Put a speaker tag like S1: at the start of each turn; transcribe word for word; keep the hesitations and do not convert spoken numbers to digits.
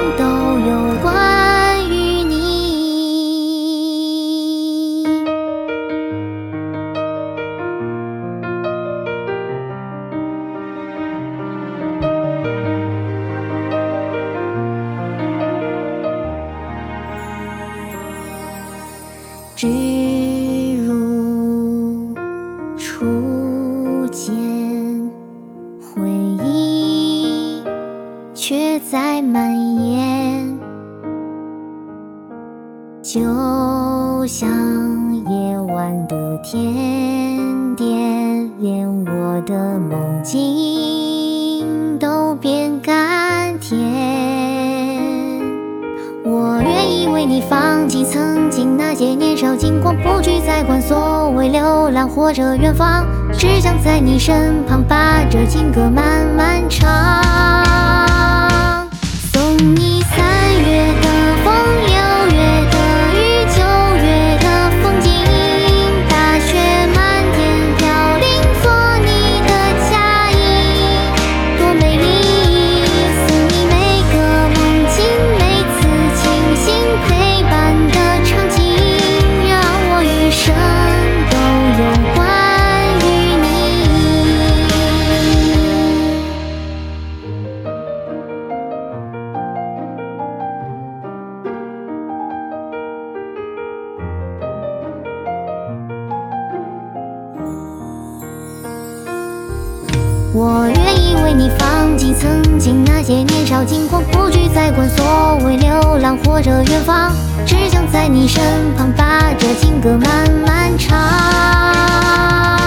S1: 都有关于你。只如初见，回忆却在蔓延，就像夜晚的甜点，连我的梦境都变甘甜。我愿意为你放弃曾经那些年少轻狂，不去再管所谓流浪或者远方，只想在你身旁把这情歌慢慢唱。送你三月的风，六月的雨，九月的风景，大雪漫天飘零，做你的嫁衣，多美丽。送你每个梦境，每次清醒陪伴的场景，让我余生都有关于你。我愿意为你放弃曾经那些年少轻狂，不去再管所谓流浪或者远方，只想在你身旁把这情歌慢慢唱。